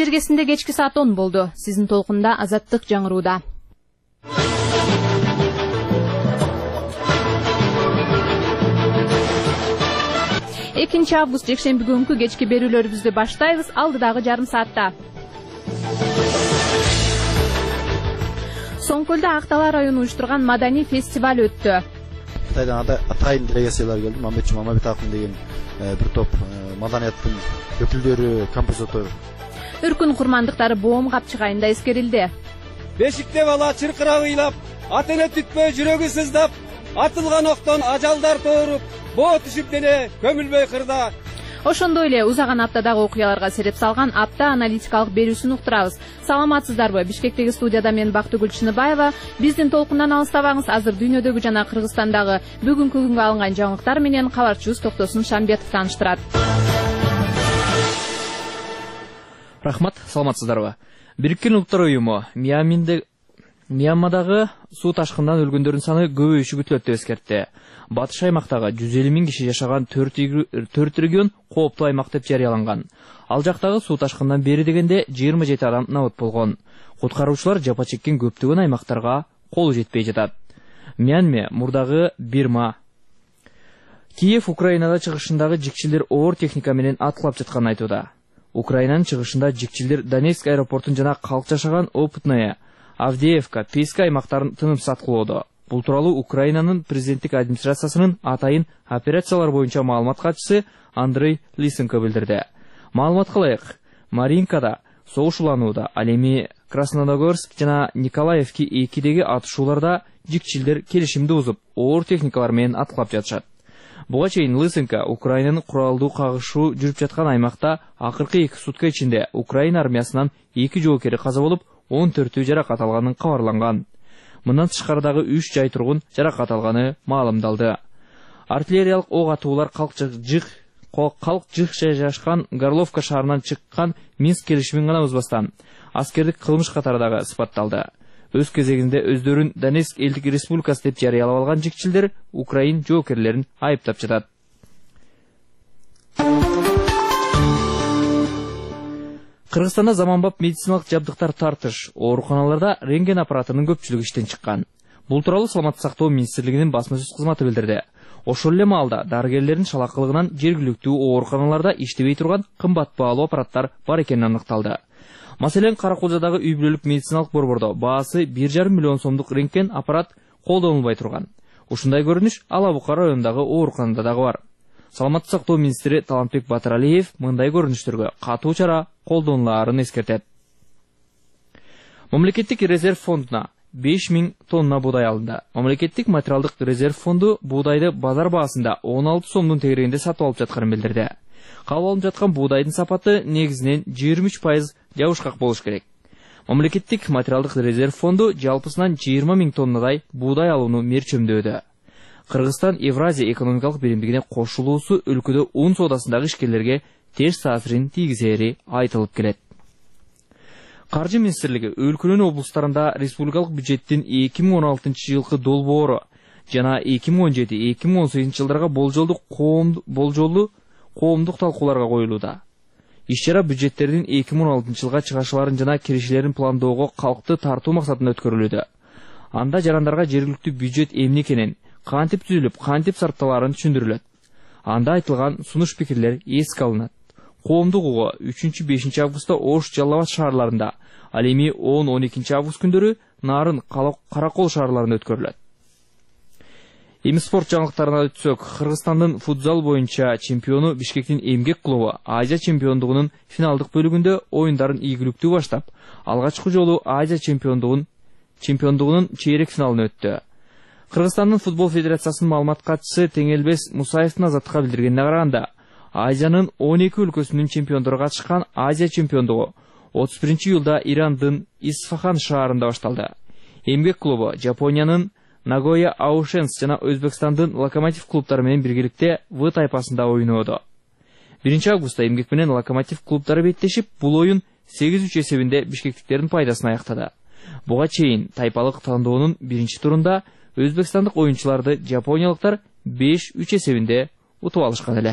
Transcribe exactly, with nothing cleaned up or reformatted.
жергесинде кечки саат он болду. Сиздин толкунда Азаттык жаңырууда. экинчи август жекшемби күнкү кечки берүүлөрүбүздү баштайбыз. Алдыдагы жарым саатта. Соңкөлдө Актала району уюштурган маданий фестиваль өттү. Кытайдан атайын делегациялар келди. Мамбет Жумамабет акын деген бир топ маданияттын өкүлдөрү, композитор. Үркүн курмандыктары боом капчыгайында эскерилди. Бешикте бала чыркырак ыйлап, ат эне түтпөй жүрөгү сыздап, атылган октон ажалдар тооруп, боо түшүп деле көмүлбөй кырда. Ошондой эле узаган аптадагы окуяларга сереп салган апта аналитикалык берүүсүн уктурабыз. Саламатсыздарбы? Бишкектеги студияда мен Бактыгүл Чыныбаева. Биздин толкундан алыстабаңыз. Азыр дүйнөдөгү жана Кыргызстандагы бүгүнкү күнгө алынган жаңылыктар менен кабарчыбыз Токтосун Шамбетов тааныштырат. Рахмат, саламатсыздарбы? Бириккен Улуттар уюму Мьянмадагы суу ташкындан өлгөндөрдүн саны көбөйүшү күтүлөт деп эскертти. Батыш аймактагы жүз элүү миң киши жашаган төрт регион кооптуу аймак деп жарыяланган. Ал жактагы суу ташкындан бери дегенде жыйырма жети адам набыт болгон. Куткаруучулар жапа чеккен көптөгөн аймактарга колу жетпей жатат. Мьянма, мурдагы Бирма. Киев Украинада чыгышындагы жикчилдер оор техника менен аткылап жатканын айтууда. Украинанын чыгышында жикчилдер Донецк аэропортун жана калк жашаган Опытная, Авдеевка, Песка аймактарын тынымсыз аткылоодо. Бул тууралуу Украинанын президенттик администрациясынын атайын операциялар боюнча маалымат катчысы Андрей Лисенко билдирди. Маалыматка ылайык, Маринкада согуш уланууда, ал эми Краснодорск жана Николаевки экидеги атышууларда жикчилдер келишимди бузуп, оор техникалар менен аткылап жатышат. Буга чейин Лысенко Украинанын куралдуу кагышуу жүрүп жаткан аймакта акыркы эки сутка ичинде Украина армиясынан эки жоокери каза болуп, он төртөө жаракат алганын кабарланган. Мындан тышкарыдагы үч жай тургун жаракат алганы маалымдалды. Артиллериялык ок атуулар калк жык калк жык жайгашкан Горловка шаарынан чыккан Минск келишимин гана бузбастан аскердик кылмыш катары дагы сыпатталды. Өз кезегинде өздөрүн Донецк элдик республикасы деп жарыялап алган жикчилдер Украин жоокерлерин айыптап жатат. Кыргызстанда заманбап медициналык жабдыктар тартыш, ооруканаларда рентген аппаратынын көпчүлүгү иштен чыккан. Бул тууралуу Саламаттык сактоо министрлигинин басма-сөз кызматы билдирди. Ошол эле маалда дарыгерлердин шалакылыгынан жергиликтүү ооруканаларда иштебей турган кымбат баалуу аппараттар бар экени аныкталды. Маселен, Каракулжадагы үй бүлөлүк медициналык борбордо баасы бир жарым миллион сомдук рентген аппарат колдонулбай турган. Ушундай көрүнүш Ала Бука районундагы ооруканада дагы бар. Саламаттык сактоо министри Талантбек Батыралиев мындай көрүнүштөргө катуу чара колдонулаарын эскертет. Мамлекеттик резерв фондуна беш миң тонна буудай алынды. Мамлекеттик материалдык резерв фонду буудайды базар баасында он алты сомдун тегерегинде сатып алып жатканын билдирди. Кабыл алынып жаткан буудайдын сапаты негизинен жыйырма үч пайыз жабышкак болуш керек. Мамлекеттик материалдык резерв фонду жалпысынан жыйырма миң тоннадай буудай алууну мерчемдөөдө. Кыргызстан Евразия экономикалык биримдигине кошулуусу өлкөдө un соодасындагы ишкерлерге терс таасирин тийгизери айтылып келет. Каржы министрлиги өлкөнүн облустарында республикалык бюджеттин эки миң он алтынчы жылкы долбоору жана эки миң он жети — эки миң он сегизинчи жылдарга болжолдук болжолдуу коомдук талкууларга коюлууда. Иш-чара бюджеттердин эки миң он алтынчы жылга чыгашыларын жана киришилерин пландоого калкты тартуу максатында өткөрүлүүдө. Анда жарандарга жергиликтүү бюджет эмне экенин, кантип түзүлүп, кантип сарпталарын түшүндүрүлөт. Анда айтылган сунуш пикирлер эске алынат. Коомдук угуу үчүнчү — бешинчи августта Ош, Жалал Абад шаарларында, ал эми он — он экинчи август күндөрү Нарын, Каракол шаарларында өткөрүлөт. Эми спорт жаңылыктарына өтсөк, Кыргызстандын футзал боюнча чемпиону Бишкектин Эмгек клубу Азия чемпиондугунун финалдык бөлүгүндө оюндарын ийгиликтүү баштап, алгачкы жолу Азия чемпиондугун чемпиондугунун чейрек финалына өттү. Кыргызстандын футбол федерациясынын маалымат катчысы Теңелбес Мусаевдин Азаттыкка билдиргенине караганда, Азиянын он эки өлкөсүнүн чемпиондору катышкан Азия чемпиондугу отуз биринчи июлда Ирандын Исфахан шаарында башталды. Эмгек клубу Жапониянын Нагоя Аушенс жана Өзбекстандын Локомотив клубтары менен биргеликте В тайпасында ойноодо. биринчи августта Эмгек менен Локомотив клубтары беттешип, бул оюн сегиз үч эсебинде бишкектиктердин пайдасына аяктады. Буга чейин тайпалык тандоонун биринчи турунда өзбекстандык оюнчуларды жапониялыктар беш үч эсебинде утуп алышкан эле.